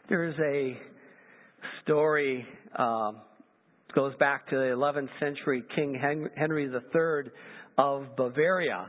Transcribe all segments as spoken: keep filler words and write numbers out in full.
There's a story, um, goes back to the eleventh century, King Henry the Third of Bavaria.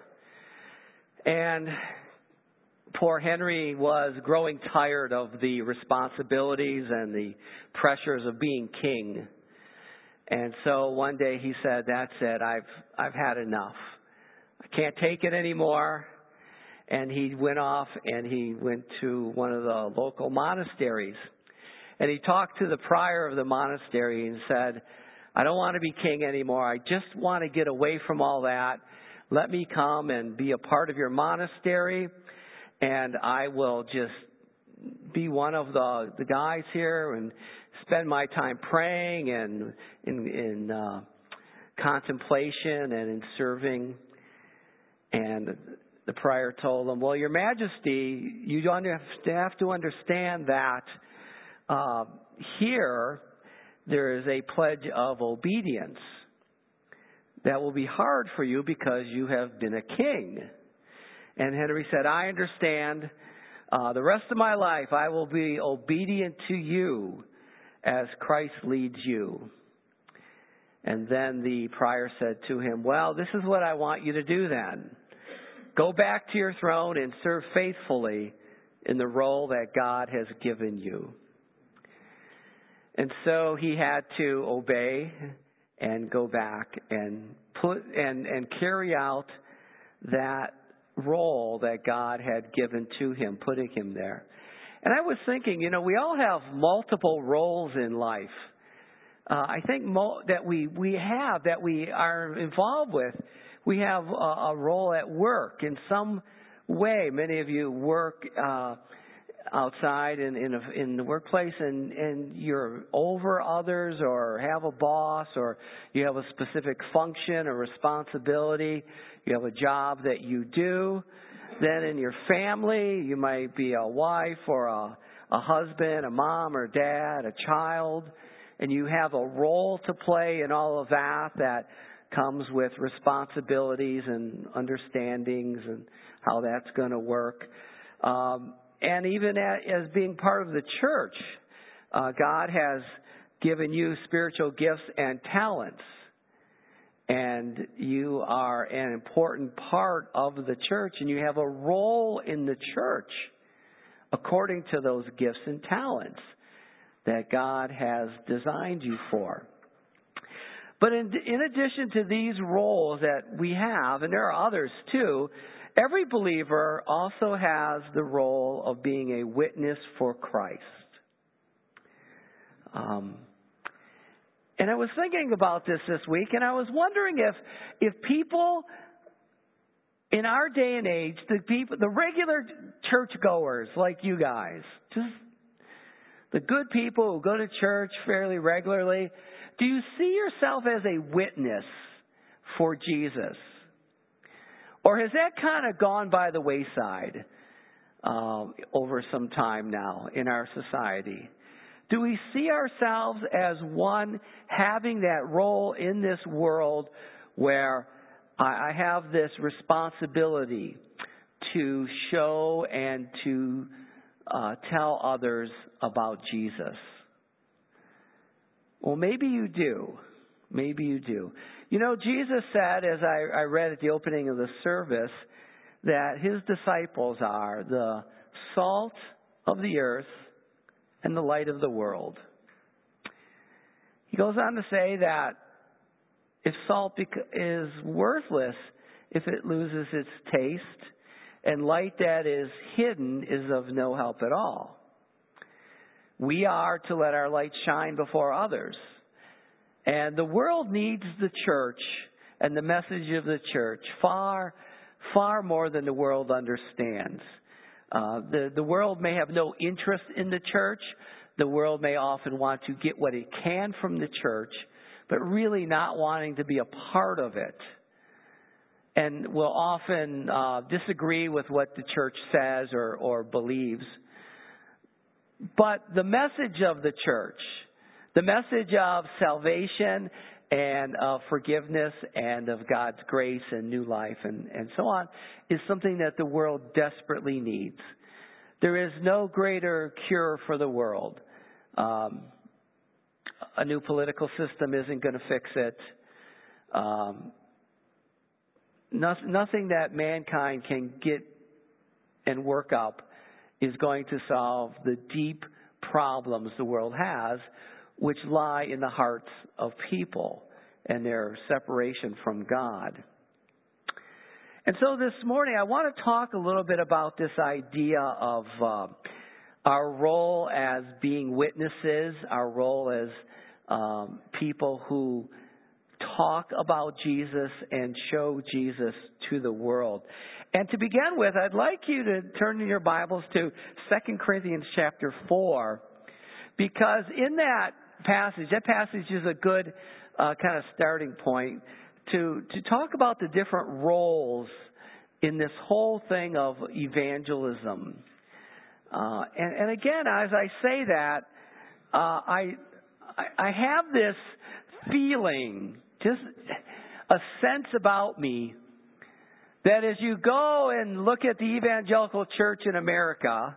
And poor Henry was growing tired of the responsibilities and the pressures of being king. And so one day he said, that's it, I've I've had enough. I can't take it anymore. And he went off and he went to one of the local monasteries. And he talked to the prior of the monastery and said, I don't want to be king anymore. I just want to get away from all that. Let me come and be a part of your monastery, and I will just be one of the, the guys here and spend my time praying and in, in uh, contemplation and in serving. And the prior told him, well, Your Majesty, you have to understand that uh, here there is a pledge of obedience that will be hard for you because you have been a king. And Henry said, I understand. Uh, the rest of my life I will be obedient to you as Christ leads you. And then the prior said to him, well, this is what I want you to do then. Go back to your throne and serve faithfully in the role that God has given you. And so he had to obey and go back and put and, and carry out that role that God had given to him, putting him there. And I was thinking, you know, we all have multiple roles in life. Uh, I think mo- that we, we have, that we are involved with. We have a, a role at work in some way. Many of you work uh, outside in in, a, in the workplace, and, and you're over others, or have a boss, or you have a specific function or responsibility. You have a job that you do. Then in your family, you might be a wife or a, a husband, a mom or dad, a child, and you have a role to play in all of that that comes with responsibilities and understandings and how that's going to work. Um, and even as being part of the church, uh, God has given you spiritual gifts and talents. And you are an important part of the church, and you have a role in the church according to those gifts and talents that God has designed you for. But in, in addition to these roles that we have, and there are others too, every believer also has the role of being a witness for Christ. Um, and I was thinking about this this week, and I was wondering if if people in our day and age, the people, the regular churchgoers like you guys, just the good people who go to church fairly regularly, do you see yourself as a witness for Jesus? Or has that kind of gone by the wayside uh, over some time now in our society? Do we see ourselves as one having that role in this world where I have this responsibility to show and to uh, tell others about Jesus? Well, maybe you do. Maybe you do. You know, Jesus said, as I, I read at the opening of the service, that his disciples are the salt of the earth and the light of the world. He goes on to say that if salt is worthless if it loses its taste, and light that is hidden is of no help at all. We are to let our light shine before others. And the world needs the church and the message of the church far, far more than the world understands. Uh, the, the world may have no interest in the church. The world may often want to get what it can from the church, but really not wanting to be a part of it. And will often uh, disagree with what the church says or, or believes. But the message of the church, the message of salvation and of forgiveness and of God's grace and new life and, and so on, is something that the world desperately needs. There is no greater cure for the world. Um, a new political system isn't going to fix it. Um, no, nothing that mankind can get and work up is going to solve the deep problems the world has, which lie in the hearts of people and their separation from God. And so this morning I want to talk a little bit about this idea of uh, our role as being witnesses, our role as um, people who talk about Jesus and show Jesus to the world. And to begin with, I'd like you to turn in your Bibles to Second Corinthians chapter four, because in that passage, that passage is a good uh, kind of starting point to, to talk about the different roles in this whole thing of evangelism. Uh, and, and again, as I say that, uh, I, I I have this feeling, just a sense about me, that as you go and look at the evangelical church in America,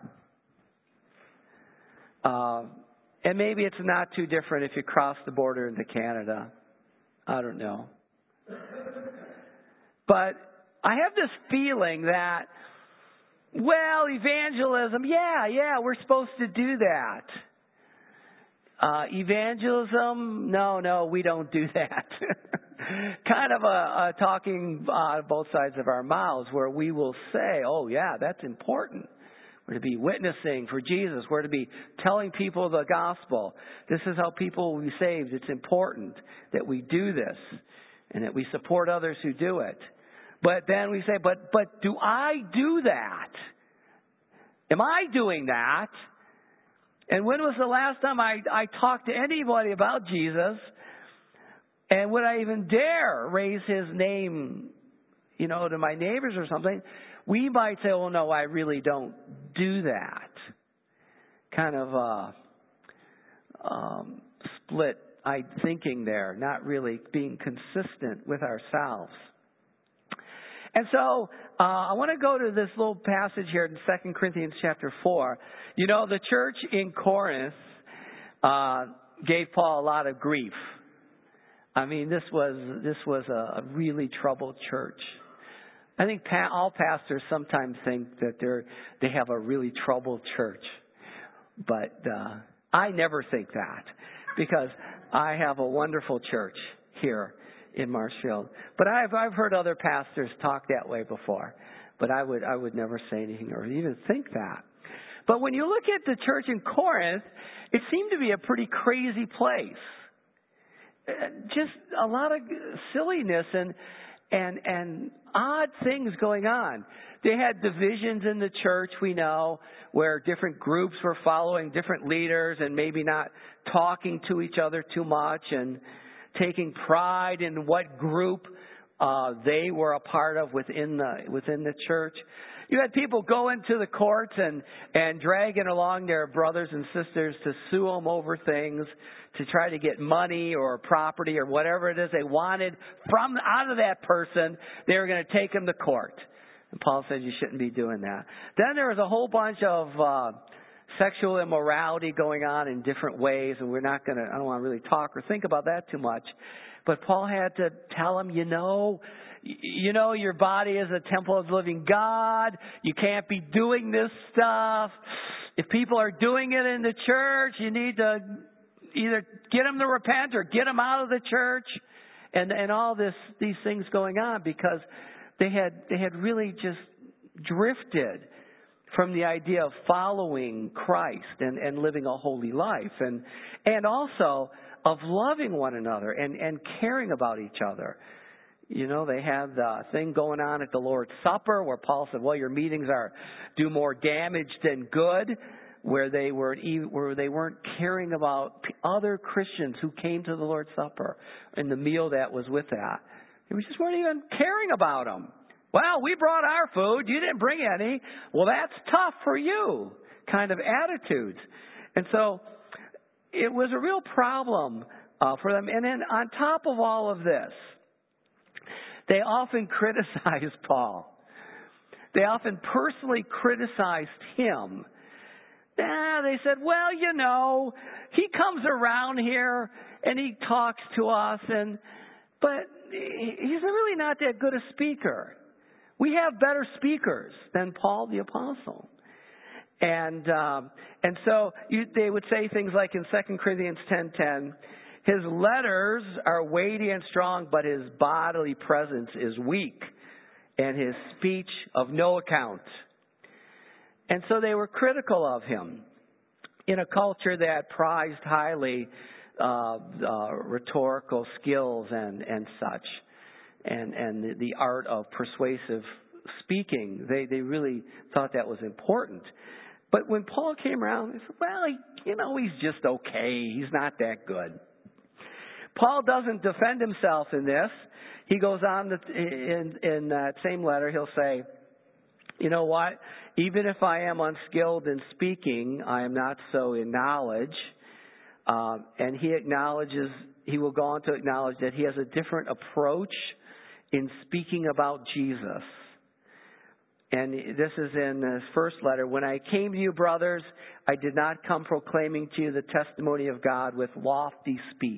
uh, and maybe it's not too different if you cross the border into Canada. I don't know. But I have this feeling that, well, evangelism, yeah, yeah, we're supposed to do that. Uh, evangelism, no, no, we don't do that. Kind of a, a talking uh, both sides of our mouths, where we will say, oh, yeah, that's important. We're to be witnessing for Jesus. We're to be telling people the gospel. This is how people will be saved. It's important that we do this and that we support others who do it. But then we say, but but do I do that? Am I doing that? And when was the last time I, I talked to anybody about Jesus? And would I even dare raise his name, you know, to my neighbors or something? We might say, oh, no, I really don't do that. Kind of uh, um, split I thinking there, not really being consistent with ourselves. And so uh, I want to go to this little passage here in Second Corinthians chapter four. You know, the church in Corinth uh, gave Paul a lot of grief. I mean, this was this was a really troubled church. I think pa- all pastors sometimes think that they're they have a really troubled church, but uh, I never think that, because I have a wonderful church here in Marshfield. But I've I've heard other pastors talk that way before, but I would I would never say anything or even think that. But when you look at the church in Corinth, it seemed to be a pretty crazy place. Just a lot of silliness and and and odd things going on. They had divisions in the church, we know, where different groups were following different leaders and maybe not talking to each other too much and taking pride in what group uh, they were a part of within the within the church. You had people go into the courts and, and dragging along their brothers and sisters to sue them over things, to try to get money or property or whatever it is they wanted from out of that person. They were going to take them to court. And Paul said you shouldn't be doing that. Then there was a whole bunch of uh, sexual immorality going on in different ways, and we're not going to, I don't want to really talk or think about that too much. But Paul had to tell them, you know, you know, your body is a temple of the living God. You can't be doing this stuff. If people are doing it in the church, you need to either get them to repent or get them out of the church, and and all this these things going on, because they had they had really just drifted from the idea of following Christ and, and living a holy life, and and also of loving one another and, and caring about each other. You know, they had the thing going on at the Lord's Supper where Paul said, well, your meetings are do more damage than good, where they were where they weren't caring about other Christians who came to the Lord's Supper and the meal that was with that. They just weren't even caring about them. Well, we brought our food. You didn't bring any. Well, that's tough for you kind of attitudes. And so it was a real problem uh, for them. And then on top of all of this, they often criticized Paul. They often personally criticized him Yeah, they said, well, you know, he comes around here and he talks to us, and but he's really not that good a speaker. We have better speakers than Paul the Apostle. And um, and so you, they would say things like in Second Corinthians ten ten, his letters are weighty and strong, but his bodily presence is weak, and his speech of no account. And so they were critical of him in a culture that prized highly uh, uh, rhetorical skills and, and such, and, and the, the art of persuasive speaking. They, they really thought that was important. But when Paul came around, they said, well, he, you know, he's just okay. He's not that good. Paul doesn't defend himself in this. He goes on to, in, in that same letter, he'll say, you know what? Even if I am unskilled in speaking, I am not so in knowledge. Uh, and he acknowledges, he will go on to acknowledge that he has a different approach in speaking about Jesus. And this is in his first letter. When I came to you, brothers, I did not come proclaiming to you the testimony of God with lofty speech.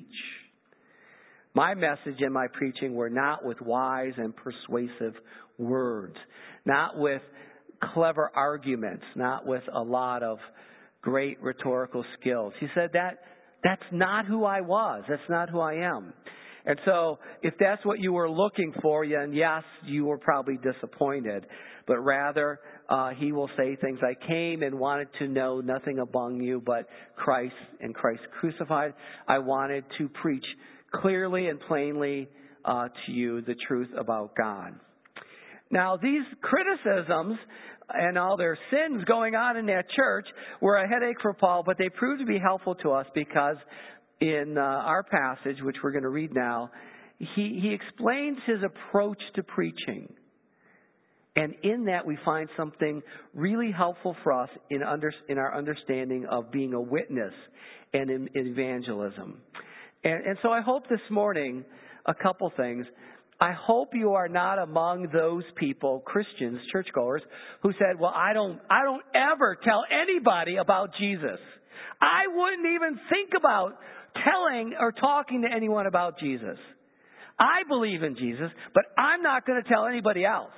My message and my preaching were not with wise and persuasive words, not with clever arguments, not with a lot of great rhetorical skills. He said that that's not who I was. That's not who I am. And so if that's what you were looking for, and yes, you were probably disappointed, but rather uh, he will say things, I came and wanted to know nothing among you but Christ and Christ crucified. I wanted to preach clearly and plainly uh, to you the truth about God. Now, these criticisms and all their sins going on in that church were a headache for Paul, but they proved to be helpful to us because in uh, our passage, which we're going to read now, he, he explains his approach to preaching. And in that, we find something really helpful for us in, under, in our understanding of being a witness and in, in evangelism. And, and so I hope this morning, a couple things. I hope you are not among those people, Christians, churchgoers, who said, well, I don't, I don't ever tell anybody about Jesus. I wouldn't even think about telling or talking to anyone about Jesus. I believe in Jesus, but I'm not going to tell anybody else.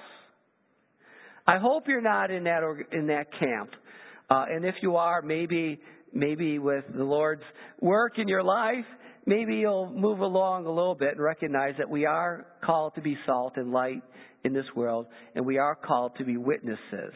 I hope you're not in that in that camp. Uh, and if you are, maybe maybe with the Lord's work in your life, maybe you'll move along a little bit and recognize that we are called to be salt and light in this world, and we are called to be witnesses.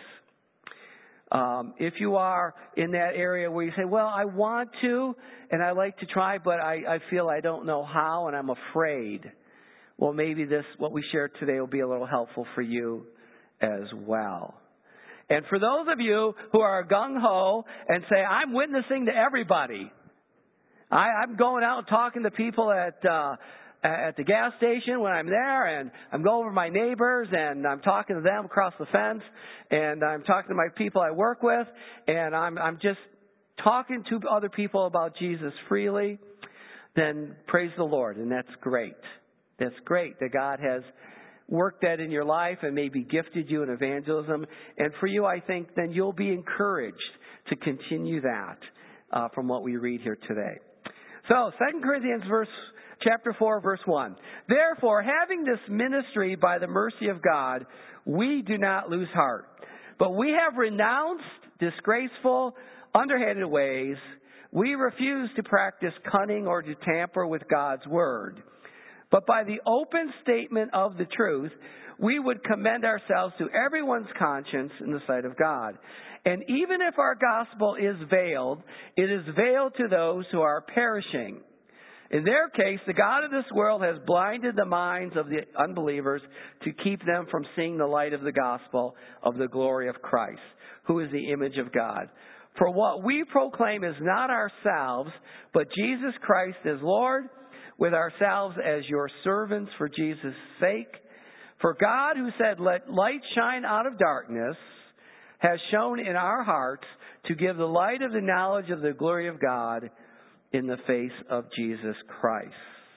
Um, if you are in that area where you say, well, I want to, and I like to try, but I, I feel I don't know how, and I'm afraid. Well, maybe this, what we shared today, will be a little helpful for you as well. And for those of you who are gung-ho and say, I'm witnessing to everybody, I, I'm going out and talking to people at uh, at the gas station when I'm there, and I'm going over to my neighbors, and I'm talking to them across the fence, and I'm talking to my people I work with, and I'm I'm just talking to other people about Jesus freely, then praise the Lord, and that's great. That's great that God has worked that in your life and maybe gifted you in evangelism. And for you, I think, then you'll be encouraged to continue that uh, from what we read here today. So, Second Corinthians verse, chapter four, verse one. Therefore, having this ministry by the mercy of God, we do not lose heart. But we have renounced disgraceful, underhanded ways. We refuse to practice cunning or to tamper with God's word. But by the open statement of the truth, we would commend ourselves to everyone's conscience in the sight of God. And even if our gospel is veiled, it is veiled to those who are perishing. In their case, the God of this world has blinded the minds of the unbelievers to keep them from seeing the light of the gospel of the glory of Christ, who is the image of God. For what we proclaim is not ourselves, but Jesus Christ as Lord, with ourselves as your servants for Jesus' sake. For God, who said, let light shine out of darkness, has shown in our hearts to give the light of the knowledge of the glory of God in the face of Jesus Christ.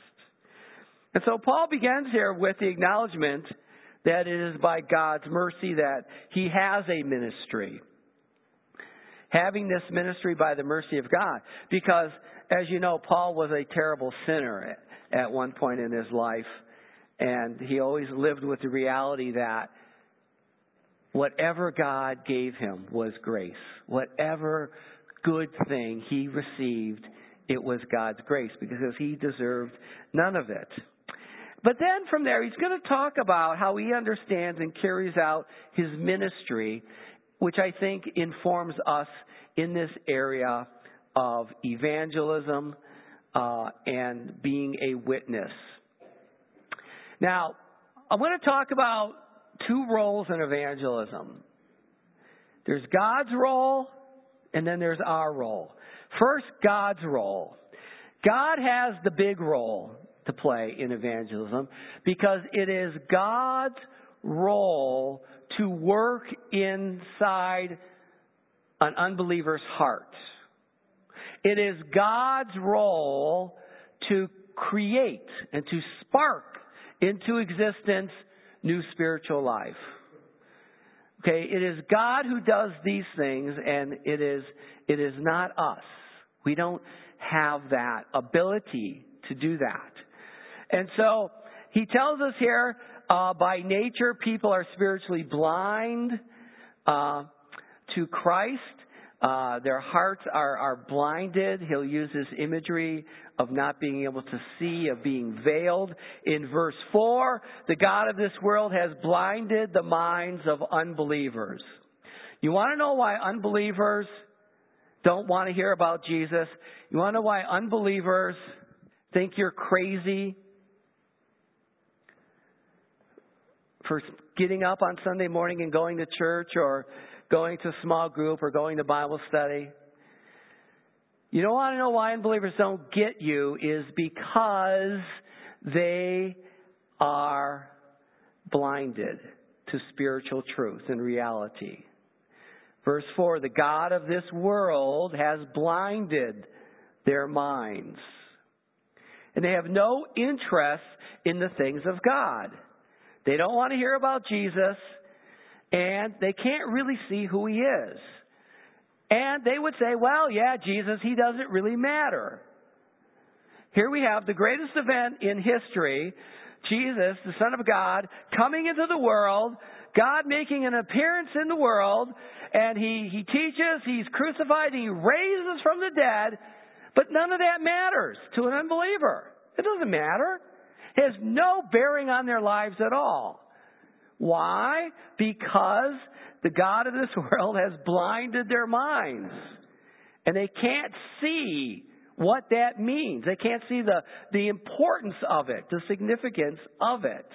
And so Paul begins here with the acknowledgement that it is by God's mercy that he has a ministry. having this ministry by the mercy of God. Because, as you know, Paul was a terrible sinner at, at one point in his life. And he always lived with the reality that whatever God gave him was grace. Whatever good thing he received, it was God's grace, because he deserved none of it. But then from there, he's going to talk about how he understands and carries out his ministry, which I think informs us in this area of evangelism uh, and being a witness. Now, I want to talk about two roles in evangelism. There's God's role, and then there's our role. First, God's role. God has the big role to play in evangelism because it is God's role to work inside an unbeliever's heart. It is God's role to create and to spark into existence new spiritual life. Okay, it is God who does these things, and it is it is not us. We don't have that ability to do that. And so he tells us here, uh, by nature, people are spiritually blind uh, to Christ. Uh, their hearts are, are blinded. He'll use this imagery of not being able to see, of being veiled. In verse four, the God of this world has blinded the minds of unbelievers. You want to know why unbelievers don't want to hear about Jesus? You want to know why unbelievers think you're crazy for getting up on Sunday morning and going to church, or going to a small group, or going to Bible study? You don't want to know why unbelievers don't get you is because they are blinded to spiritual truth and reality. Verse four, the God of this world has blinded their minds. And they have no interest in the things of God. They don't want to hear about Jesus, and they can't really see who he is. And they would say, well, yeah, Jesus, he doesn't really matter. Here we have the greatest event in history, Jesus, the Son of God, coming into the world, God making an appearance in the world, and he, he teaches, he's crucified, he raises from the dead, but none of that matters to an unbeliever. It doesn't matter. It has no bearing on their lives at all. Why? Because the God of this world has blinded their minds. And they can't see what that means. They can't see the, the importance of it, the significance of it.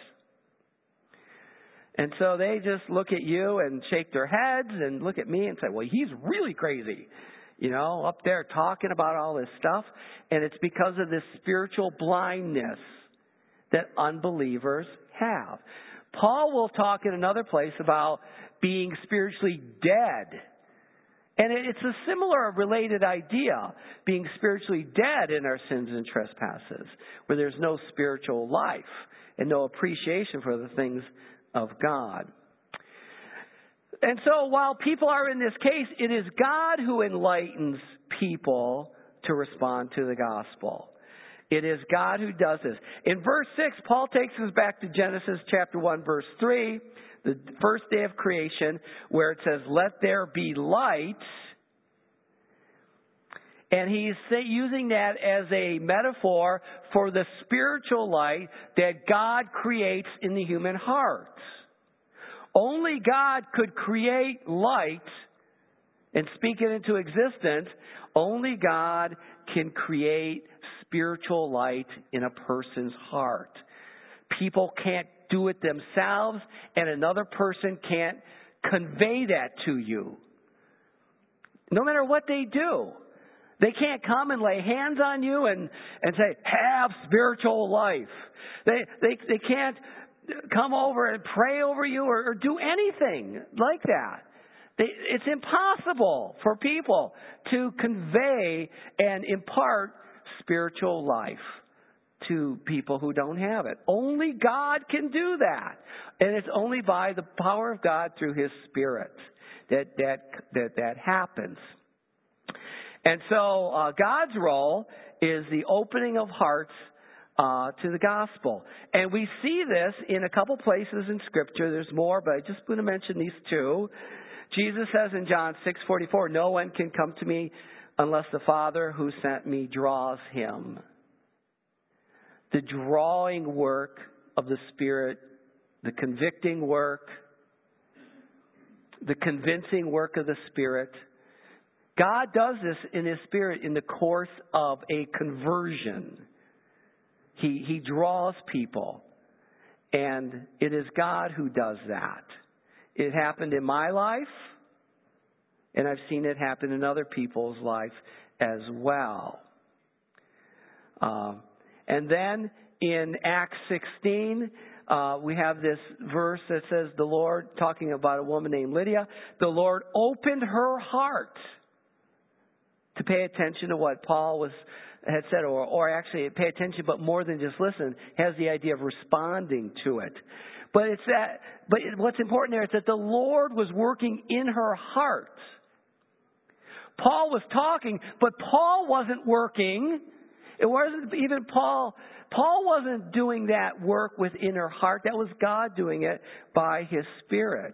And so they just look at you and shake their heads and look at me and say, well, he's really crazy. You know, up there talking about all this stuff. And it's because of this spiritual blindness that unbelievers have. Paul will talk in another place about being spiritually dead. And it's a similar related idea, being spiritually dead in our sins and trespasses, where there's no spiritual life and no appreciation for the things of God. And so while people are in this case, it is God who enlightens people to respond to the gospel. It is God who does this. In verse six, Paul takes us back to Genesis chapter one, verse three, the first day of creation, where it says, let there be light. And he's using that as a metaphor for the spiritual light that God creates in the human heart. Only God could create light and speak it into existence. Only God can create spiritual light in a person's heart. People can't do it themselves, and another person can't convey that to you. No matter what they do. They can't come and lay hands on you and, and say, have spiritual life. They, they, they can't come over and pray over you or, or do anything like that. They, it's impossible for people to convey and impart spiritual life to people who don't have it. Only God can do that. And it's only by the power of God through His Spirit that that that, that happens. And so uh, God's role is the opening of hearts uh, to the gospel. And we see this in a couple places in Scripture. There's more, but I just want to mention these two. Jesus says in John six forty-four, "No one can come to me unless the Father who sent me draws him." The drawing work of the Spirit, the convicting work, the convincing work of the Spirit. God does this in His Spirit in the course of a conversion. He, he draws people. And it is God who does that. It happened in my life, and I've seen it happen in other people's life as well. Uh, and then in Acts sixteen, uh, we have this verse that says, the Lord, talking about a woman named Lydia, the Lord opened her heart to pay attention to what Paul was had said, or, or actually pay attention, but more than just listen, has the idea of responding to it. But it's that. But what's important there is that the Lord was working in her heart. Paul was talking, but Paul wasn't working. It wasn't even Paul. Paul wasn't doing that work within her heart. That was God doing it by His Spirit.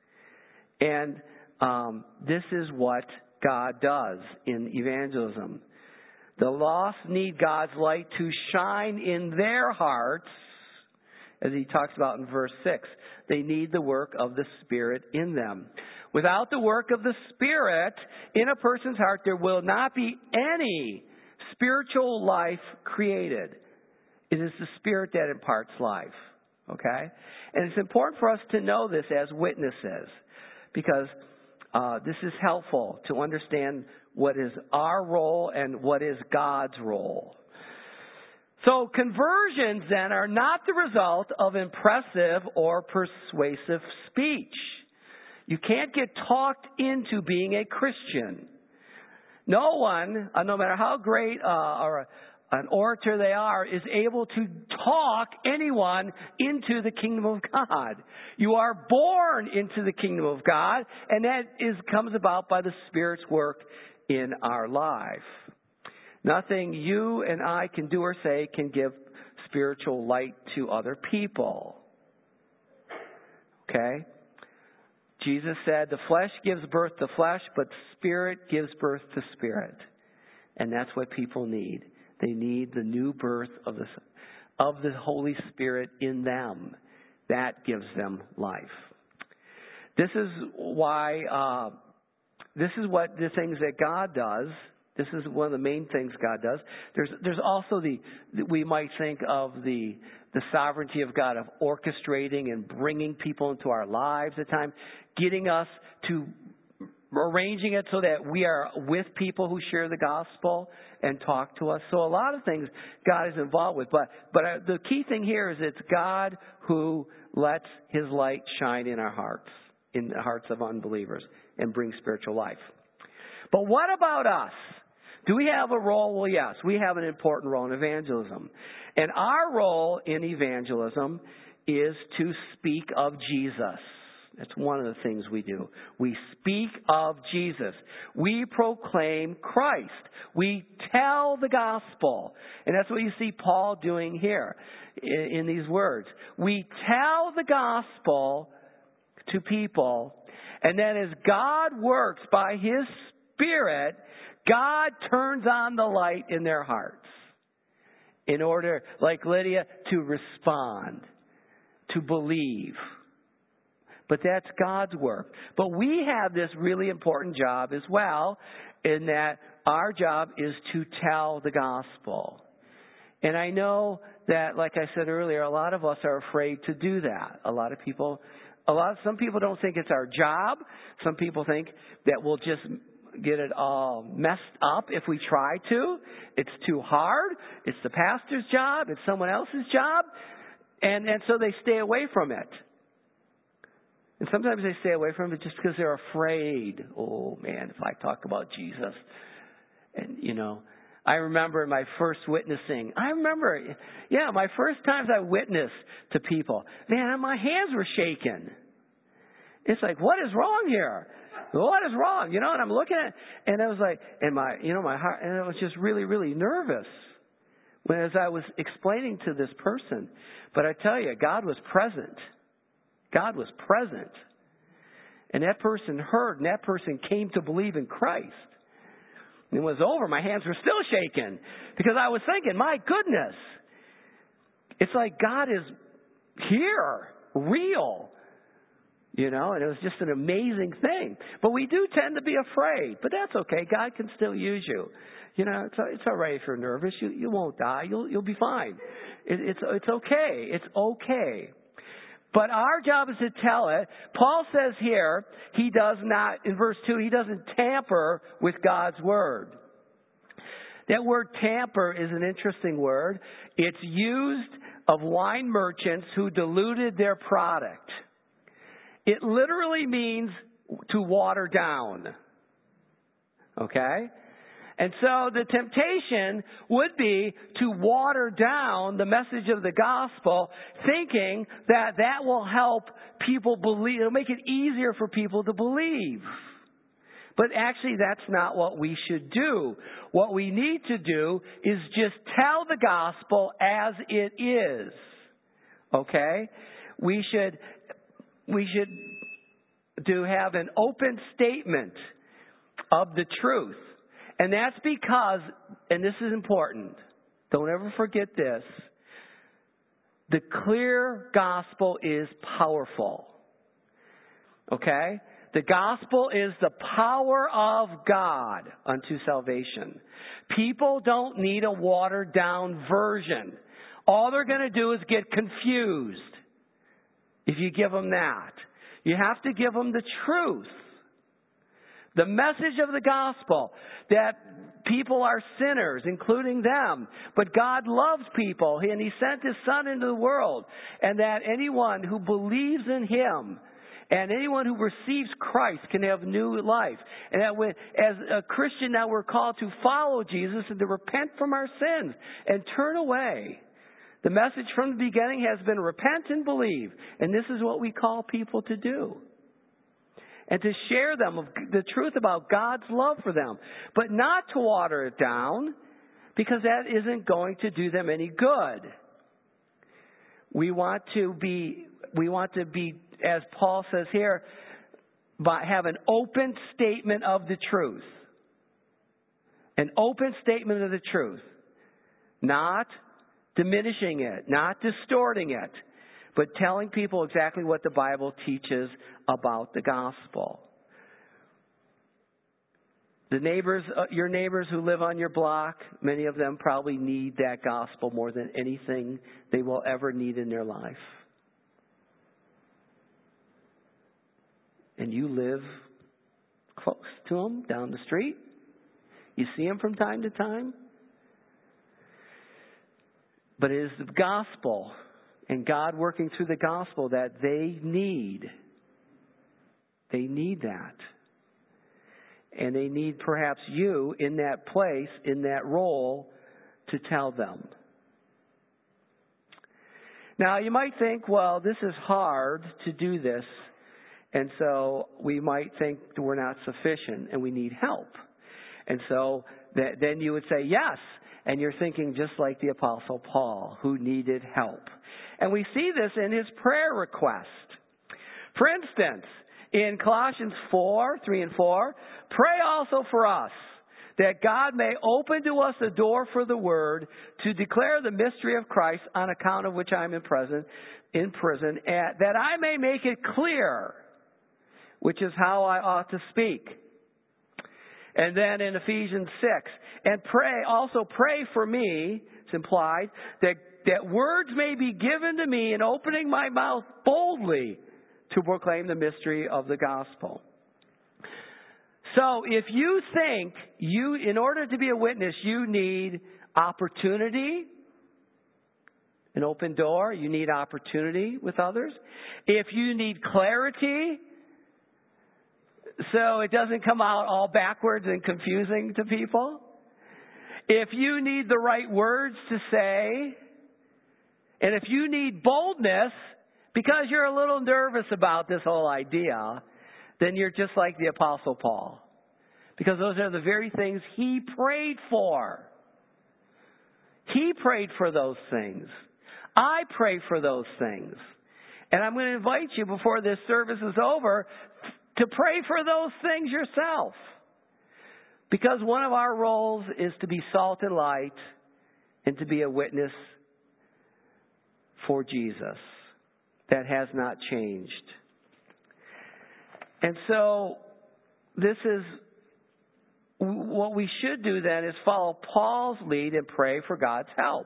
And um, this is what God does in evangelism. The lost need God's light to shine in their hearts, as He talks about in verse six. They need the work of the Spirit in them. Without the work of the Spirit in a person's heart, there will not be any spiritual life created. It is the Spirit that imparts life. Okay? And it's important for us to know this as witnesses, because uh, this is helpful to understand what is our role and what is God's role. So conversions then are not the result of impressive or persuasive speech. You can't get talked into being a Christian. No one, uh, no matter how great uh, or a, an orator they are, is able to talk anyone into the kingdom of God. You are born into the kingdom of God, and that is comes about by the Spirit's work in our life. Nothing you and I can do or say can give spiritual light to other people. Okay? Jesus said, the flesh gives birth to flesh, but spirit gives birth to spirit. And that's what people need. They need the new birth of the, of the Holy Spirit in them. That gives them life. This is why, uh, this is what the things that God does. This is one of the main things God does. There's there's also the, we might think of the the sovereignty of God of orchestrating and bringing people into our lives at times, getting us to, arranging it so that we are with people who share the gospel and talk to us. So a lot of things God is involved with. But, but the key thing here is it's God who lets His light shine in our hearts, in the hearts of unbelievers, and bring spiritual life. But what about us? Do we have a role? Well, yes, we have an important role in evangelism. And our role in evangelism is to speak of Jesus. That's one of the things we do. We speak of Jesus. We proclaim Christ. We tell the gospel. And that's what you see Paul doing here in, in these words. We tell the gospel to people, and then as God works by His Spirit, God turns on the light in their hearts in order, like Lydia, to respond, to believe. But that's God's work. But we have this really important job as well, in that our job is to tell the gospel. And I know that, like I said earlier, a lot of us are afraid to do that. A lot of people, a lot, some people don't think it's our job. Some people think that we'll just get it all messed up if we try to. It's too hard. It's the pastor's job. It's someone else's job. And, and so they stay away from it. And sometimes they stay away from it just because they're afraid. Oh, man, if I talk about Jesus. And, you know, I remember my first witnessing. I remember, yeah, my first times I witnessed to people. Man, my hands were shaking. It's like, what is wrong here? What is wrong? You know, and I'm looking at, and I was like, and my, you know, my heart, and I was just really, really nervous when as I was explaining to this person. But I tell you, God was present. God was present. And that person heard, and that person came to believe in Christ. And it was over. My hands were still shaking because I was thinking, my goodness, it's like God is here, real. You know, and it was just an amazing thing. But we do tend to be afraid. But that's okay. God can still use you. You know, it's it's all right if you're nervous. You you won't die. You'll you'll be fine. It, it's it's okay. It's okay. But our job is to tell it. Paul says here he does not, in verse two, he doesn't tamper with God's word. That word tamper is an interesting word. It's used of wine merchants who diluted their product. It literally means to water down. Okay? And so the temptation would be to water down the message of the gospel, thinking that that will help people believe, it'll make it easier for people to believe. But actually, that's not what we should do. What we need to do is just tell the gospel as it is. Okay? We should, we should do have an open statement of the truth. And that's because, and this is important, don't ever forget this, the clear gospel is powerful. Okay? The gospel is the power of God unto salvation. People don't need a watered down version. All they're going to do is get confused if you give them that. You have to give them the truth. The message of the gospel that people are sinners, including them, but God loves people and He sent His Son into the world, and that anyone who believes in Him and anyone who receives Christ can have new life. And that when, as a Christian, now we're called to follow Jesus and to repent from our sins and turn away. The message from the beginning has been repent and believe, and this is what we call people to do. And to share them of the truth about God's love for them. But not to water it down, because that isn't going to do them any good. We want to be, we want to be, as Paul says here, by, have an open statement of the truth. An open statement of the truth. Not diminishing it, not distorting it, but telling people exactly what the Bible teaches about the gospel. The neighbors, uh, your neighbors who live on your block, many of them probably need that gospel more than anything they will ever need in their life. And you live close to them, down the street. You see them from time to time. But it is the gospel and God working through the gospel that they need. They need that. And they need perhaps you in that place, in that role, to tell them. Now, you might think, well, this is hard to do this. And so we might think that we're not sufficient and we need help. And so that, then you would say, yes. And you're thinking just like the Apostle Paul, who needed help. And we see this in his prayer request. For instance, in Colossians four, three and four, pray also for us, that God may open to us a door for the word to declare the mystery of Christ, on account of which I am in prison, in prison, that I may make it clear, which is how I ought to speak. And then in Ephesians six, and pray, also pray for me, it's implied, that, that words may be given to me in opening my mouth boldly to proclaim the mystery of the gospel. So if you think you, in order to be a witness, you need opportunity, an open door, you need opportunity with others. If you need clarity, so it doesn't come out all backwards and confusing to people. If you need the right words to say, and if you need boldness because you're a little nervous about this whole idea, then you're just like the Apostle Paul. Because those are the very things he prayed for. He prayed for those things. I pray for those things. And I'm going to invite you before this service is over to pray for those things yourself. Because one of our roles is to be salt and light and to be a witness for Jesus. That has not changed. And so this is what we should do then is follow Paul's lead and pray for God's help.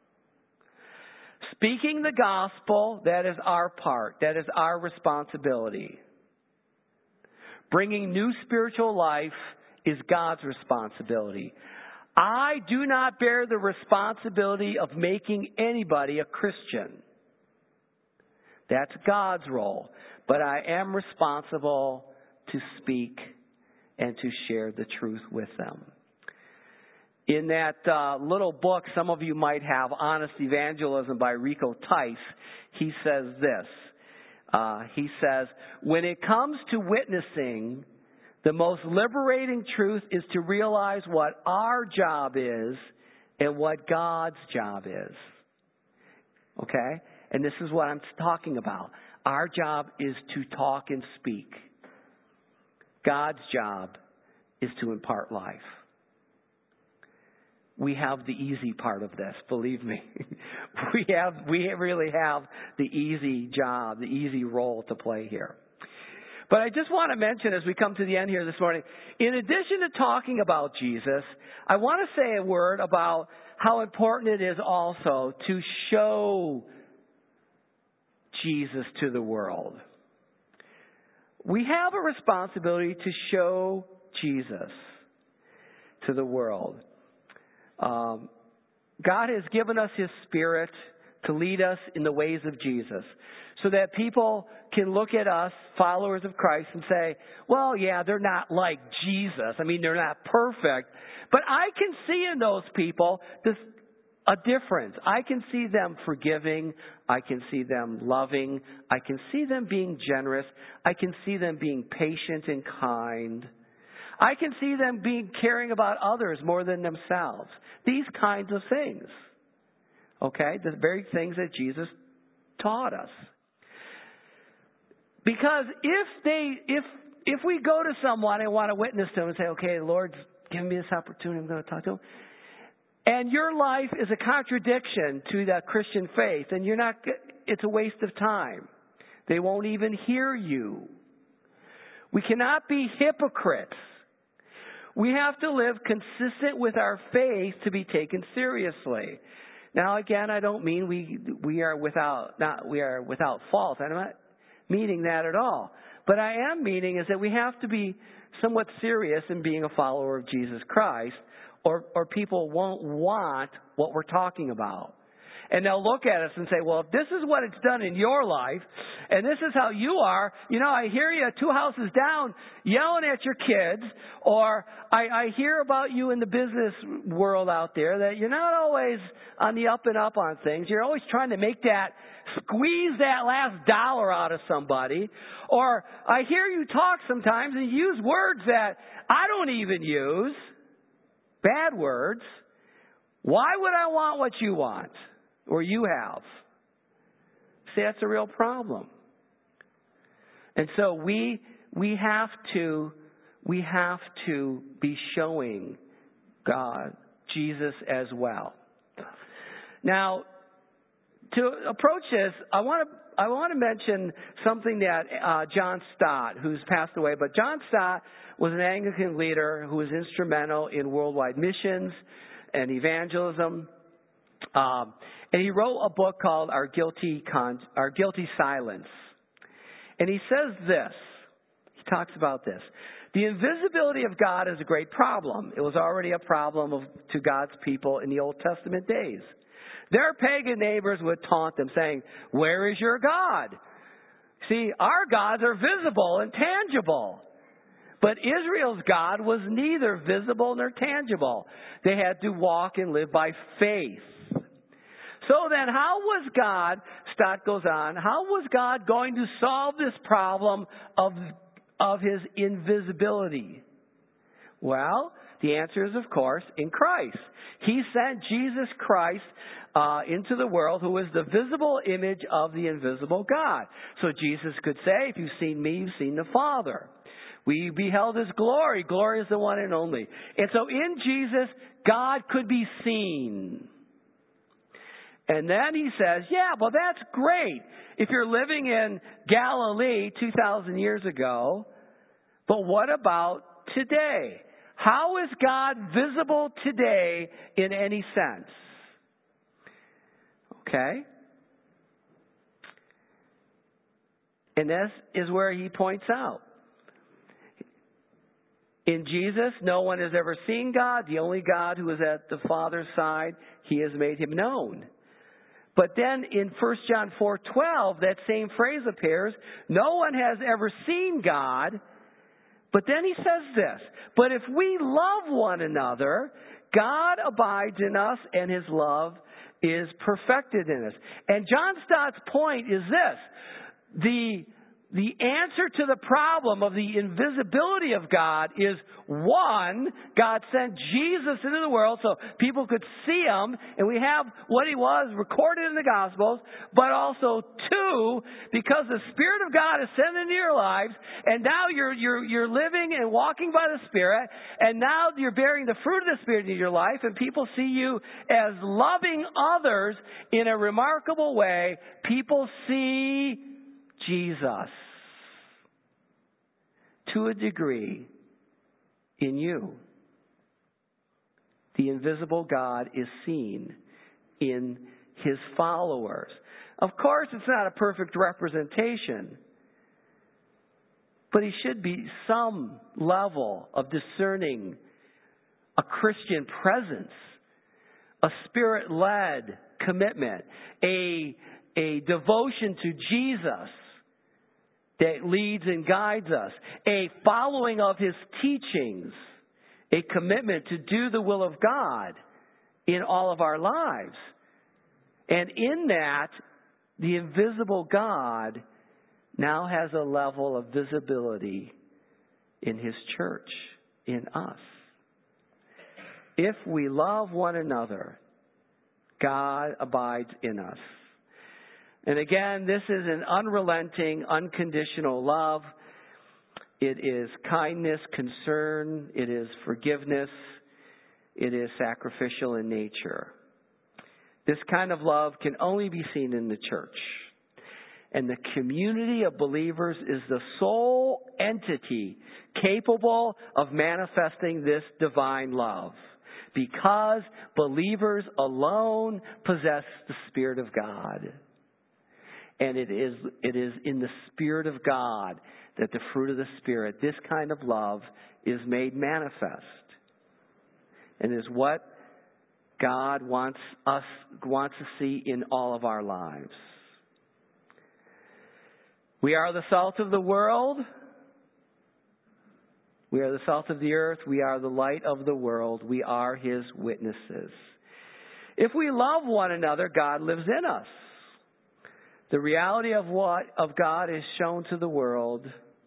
Speaking the gospel, that is our part. That is our responsibility. Bringing new spiritual life is God's responsibility. I do not bear the responsibility of making anybody a Christian. That's God's role. But I am responsible to speak and to share the truth with them. In that uh, little book, some of you might have, Honest Evangelism by Rico Tice, he says this. Uh, he says, when it comes to witnessing, the most liberating truth is to realize what our job is and what God's job is. Okay? And this is what I'm talking about. Our job is to talk and speak. God's job is to impart life. We have the easy part of this, believe me. we have, we really have the easy job, the easy role to play here. But I just want to mention as we come to the end here this morning, in addition to talking about Jesus, I want to say a word about how important it is also to show Jesus to the world. We have a responsibility to show Jesus to the world. Um, God has given us His Spirit to lead us in the ways of Jesus so that people can look at us, followers of Christ, and say, well, yeah, they're not like Jesus. I mean, they're not perfect. But I can see in those people this a difference. I can see them forgiving. I can see them loving. I can see them being generous. I can see them being patient and kind. I can see them being caring about others more than themselves. These kinds of things. Okay? The very things that Jesus taught us. Because if they, if, if we go to someone and want to witness to them and say, okay, the Lord's given me this opportunity, I'm going to talk to Him. And your life is a contradiction to the Christian faith, and you're not, it's a waste of time. They won't even hear you. We cannot be hypocrites. We have to live consistent with our faith to be taken seriously. Now, again, I don't mean we we are without not we are without fault. I'm not meaning that at all. But I am meaning is that we have to be somewhat serious in being a follower of Jesus Christ, or or people won't want what we're talking about. And they'll look at us and say, well, if this is what it's done in your life, and this is how you are, you know, I hear you two houses down yelling at your kids, or I, I hear about you in the business world out there that you're not always on the up and up on things. You're always trying to make that, squeeze that last dollar out of somebody. Or I hear you talk sometimes and use words that I don't even use, bad words. Why would I want what you want? Or you have. See, that's a real problem. And so we we have to we have to be showing God, Jesus as well. Now, to approach this, I want to I want to mention something that uh, John Stott, who's passed away, but John Stott was an Anglican leader who was instrumental in worldwide missions and evangelism. Um, and he wrote a book called Our Guilty Con- Our Guilty Silence. And he says this. He talks about this. The invisibility of God is a great problem. It was already a problem of, to God's people in the Old Testament days. Their pagan neighbors would taunt them, saying, where is your God? See, our gods are visible and tangible. But Israel's God was neither visible nor tangible. They had to walk and live by faith. So then how was God, Stott goes on, how was God going to solve this problem of of his invisibility? Well, the answer is, of course, in Christ. He sent Jesus Christ uh, into the world, who is the visible image of the invisible God. So Jesus could say, if you've seen me, you've seen the Father. We beheld his glory. Glory is the one and only. And so in Jesus, God could be seen. And then he says, yeah, well, that's great if you're living in Galilee two thousand years ago. But what about today? How is God visible today in any sense? Okay? And this is where he points out. In Jesus, no one has ever seen God. The only God who is at the Father's side, he has made him known. But then in First John four twelve, that same phrase appears. No one has ever seen God. But then he says this, but if we love one another, God abides in us and his love is perfected in us. And John Stott's point is this, the The answer to the problem of the invisibility of God is, one, God sent Jesus into the world so people could see him, and we have what he was recorded in the Gospels, but also, two, because the Spirit of God is sent into your lives, and now you're, you're, you're living and walking by the Spirit, and now you're bearing the fruit of the Spirit in your life, and people see you as loving others in a remarkable way. People see Jesus, to a degree, in you. The invisible God is seen in his followers. Of course, it's not a perfect representation, but he should be some level of discerning a Christian presence, a Spirit-led commitment, a, a devotion to Jesus that leads and guides us, a following of his teachings, a commitment to do the will of God in all of our lives. And in that, the invisible God now has a level of visibility in his church, in us. If we love one another, God abides in us. And again, this is an unrelenting, unconditional love. It is kindness, concern. It is forgiveness. It is sacrificial in nature. This kind of love can only be seen in the church. And the community of believers is the sole entity capable of manifesting this divine love, because believers alone possess the Spirit of God. And it is it is in the Spirit of God that the fruit of the Spirit, this kind of love, is made manifest. And is what God wants us wants to see in all of our lives. We are the salt of the world. We are the salt of the earth. We are the light of the world. We are his witnesses. If we love one another, God lives in us. The reality of what of God is shown to the world.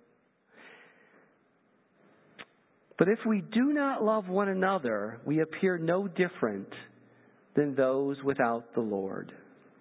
But if we do not love one another, we appear no different than those without the Lord.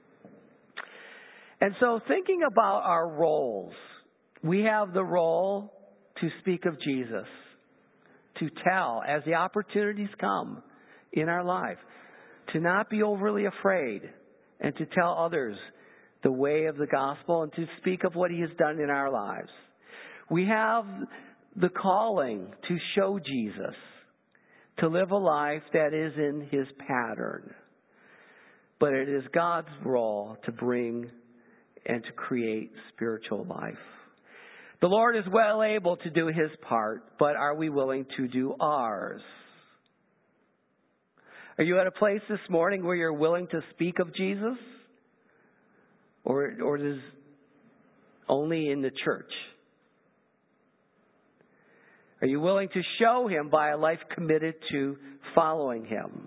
And so, thinking about our roles, we have the role to speak of Jesus, to tell as the opportunities come in our life, to not be overly afraid, and to tell others the way of the gospel, and to speak of what he has done in our lives. We have the calling to show Jesus, to live a life that is in his pattern. But it is God's role to bring and to create spiritual life. The Lord is well able to do his part, but are we willing to do ours? Are you at a place this morning where you're willing to speak of Jesus? Or, or is only in the church? Are you willing to show him by a life committed to following him?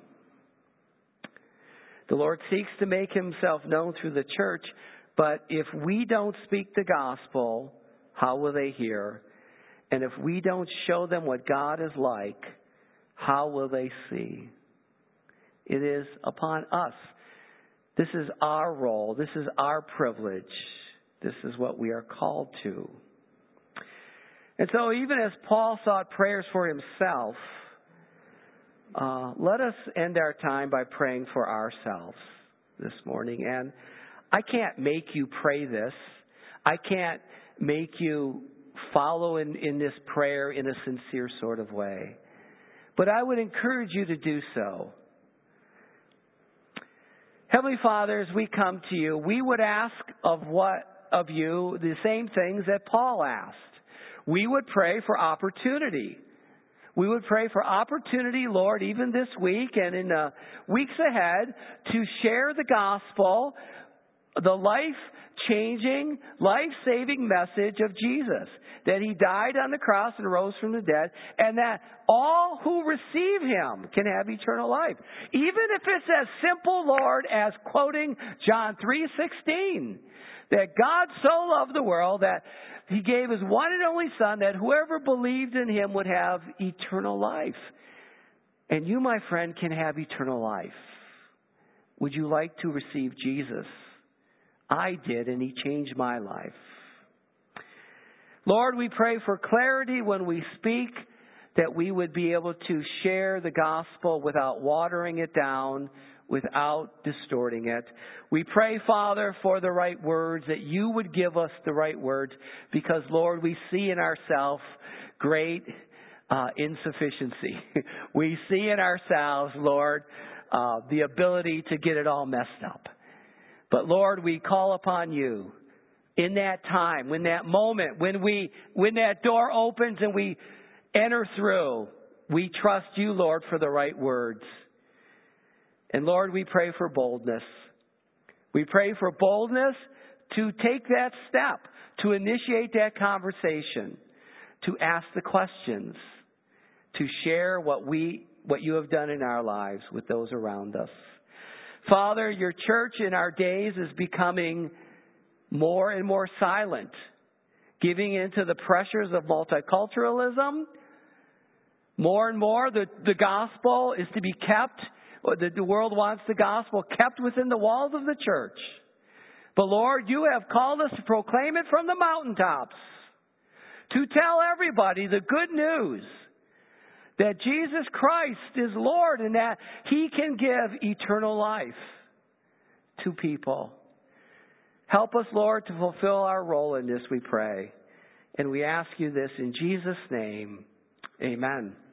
The Lord seeks to make himself known through the church, but if we don't speak the gospel, how will they hear? And if we don't show them what God is like, how will they see? It is upon us. This is our role. This is our privilege. This is what we are called to. And so even as Paul sought prayers for himself, uh, let us end our time by praying for ourselves this morning. And I can't make you pray this. I can't make you follow in, in this prayer in a sincere sort of way. But I would encourage you to do so. Heavenly Father, as we come to you, we would ask of what of you the same things that Paul asked. We would pray for opportunity. We would pray for opportunity, Lord, even this week and in the weeks ahead to share the gospel, the life-changing, life-saving message of Jesus. That He died on the cross and rose from the dead, and that all who receive Him can have eternal life. Even if it's as simple, Lord, as quoting John three sixteen. That God so loved the world that He gave His one and only Son, that whoever believed in Him would have eternal life. And you, my friend, can have eternal life. Would you like to receive Jesus? I did, and He changed my life. Lord, we pray for clarity when we speak, that we would be able to share the gospel without watering it down, without distorting it. We pray, Father, for the right words, that you would give us the right words, because, Lord, we see in ourselves great uh, insufficiency. We see in ourselves, Lord, uh, the ability to get it all messed up. But, Lord, we call upon you in that time, when that moment, when we, when that door opens and we enter through, we trust you, Lord, for the right words. And Lord, we pray for boldness. We pray for boldness to take that step, to initiate that conversation, to ask the questions, to share what we, what you have done in our lives with those around us. Father, your church in our days is becoming more and more silent, giving into the pressures of multiculturalism. More and more, the, the gospel is to be kept, or the, the world wants the gospel kept within the walls of the church. But Lord, you have called us to proclaim it from the mountaintops, to tell everybody the good news that Jesus Christ is Lord and that He can give eternal life to people. Help us, Lord, to fulfill our role in this, we pray. And we ask you this in Jesus' name. Amen.